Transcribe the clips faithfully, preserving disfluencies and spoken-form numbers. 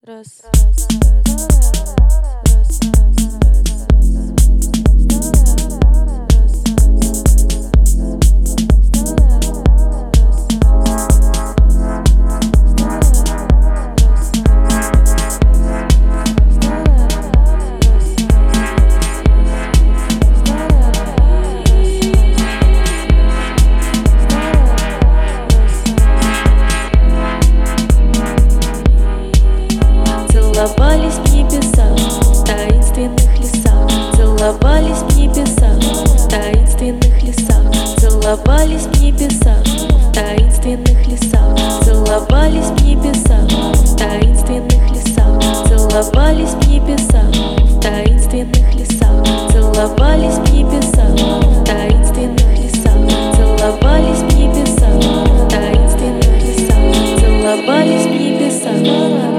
Раз, раз, раз, раз, Целовались в небесах, в таинственных лесах. Целовались в небесах, в таинственных лесах. Целовались в небесах, в таинственных лесах. Целовались в небесах, в таинственных лесах. Целовались в небесах, в таинственных лесах. Целовались в небесах, в таинственных лесах. Целовались в небесах, в таинственных лесах. Целовались в небесах.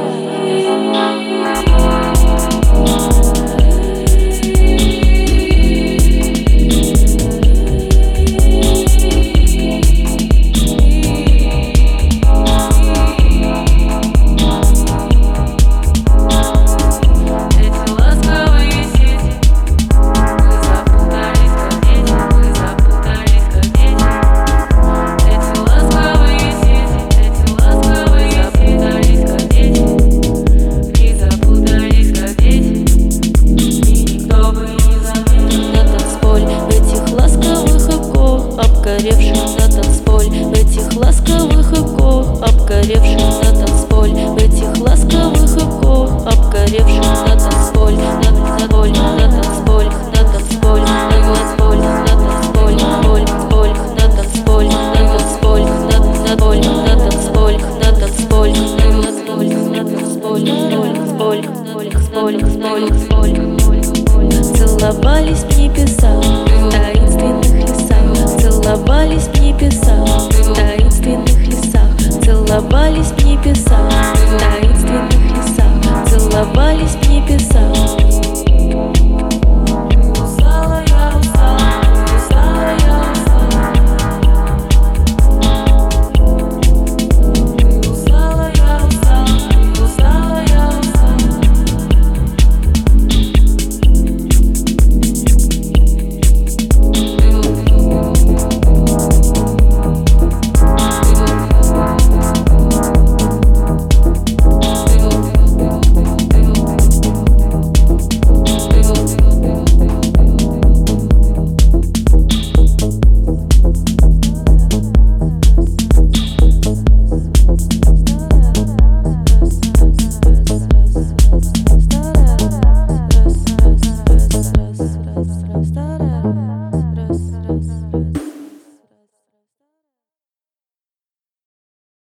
Обгоревших на танцполь, в этих ласковых эко, обгоревших на танцполь, в этих ласковых эко, обгоревших на танцполь, на танцполь, на танцполь, на танцполь, на танцполь, на танцполь, боль, боль, на танцполь, на танцполь, на танцполь, на танцполь, на танцполь, на танцполь, боль, боль, боль, боль, боль, целовались в небесах, в таинственных лесах. Целовались в небесах, в таинственных лесах. Целовались в небесах, в таинственных лесах. Целовались в небесах. Da da